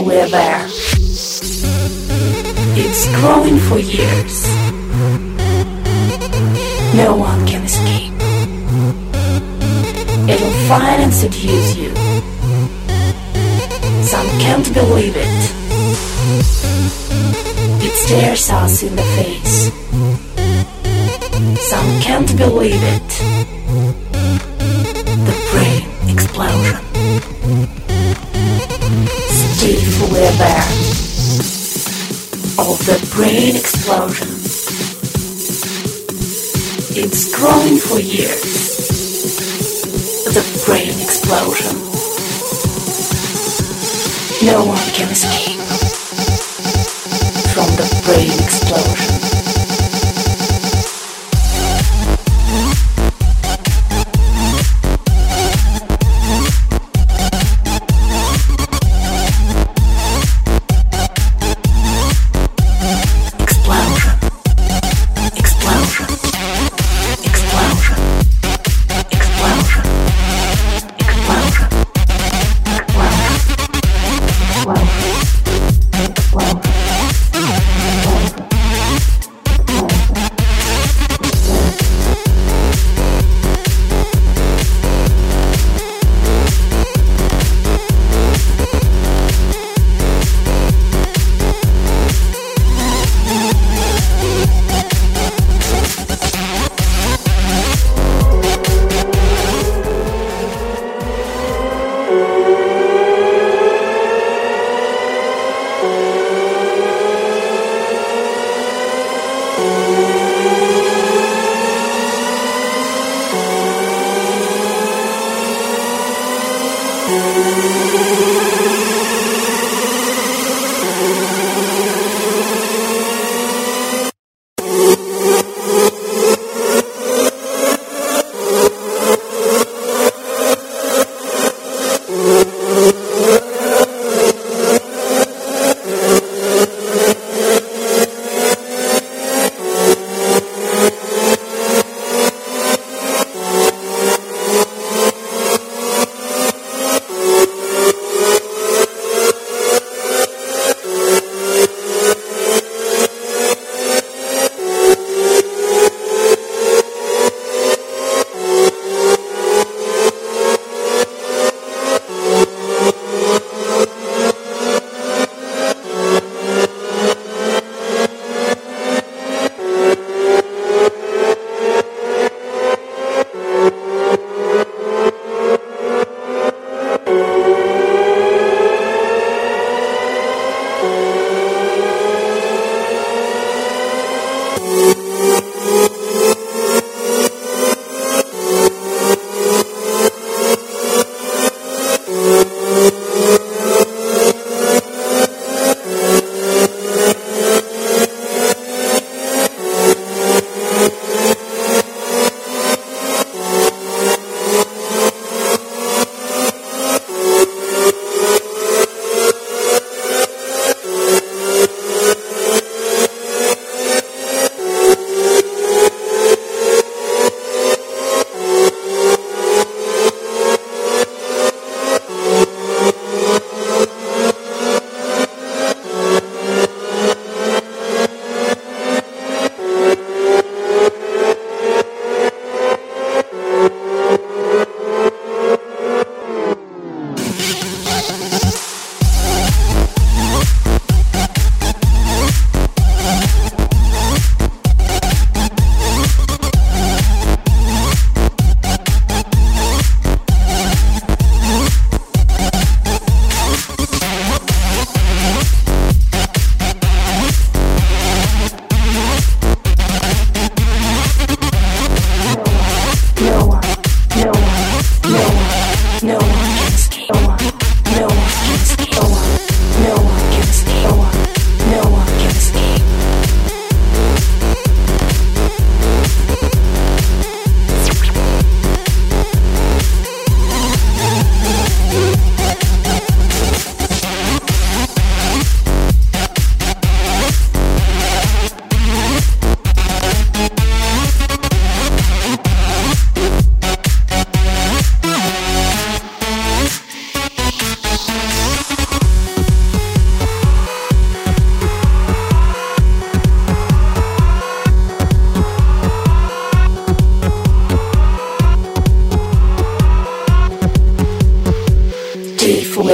fully aware. It's growing for years. No one can escape. It'll find and seduce you. Some can't believe it. It stares us in the face. Some can't believe it. The brain explosion. Stay fully aware of the brain explosion. It's growing for years. The brain explosion. No one can escape from the brain explosion. Wow.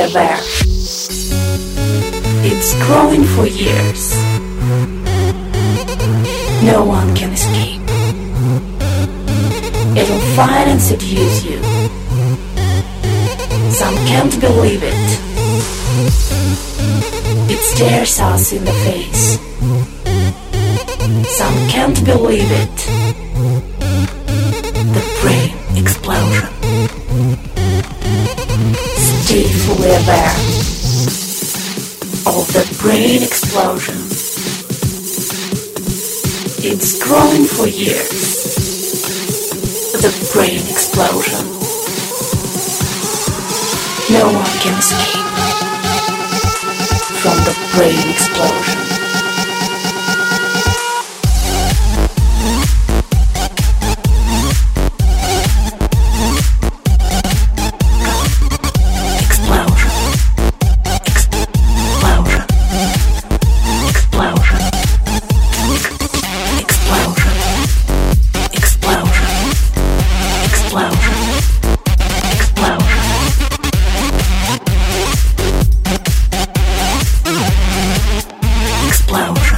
fully aware. It's growing for years. No one can escape. It'll find and seduce you. Some can't believe it. It stares us in the face. Some can't believe it. The brain explosion. Stay fully aware of the brain explosion. It's growing for years. The brain explosion. No one can escape from the brain explosion. Explosion.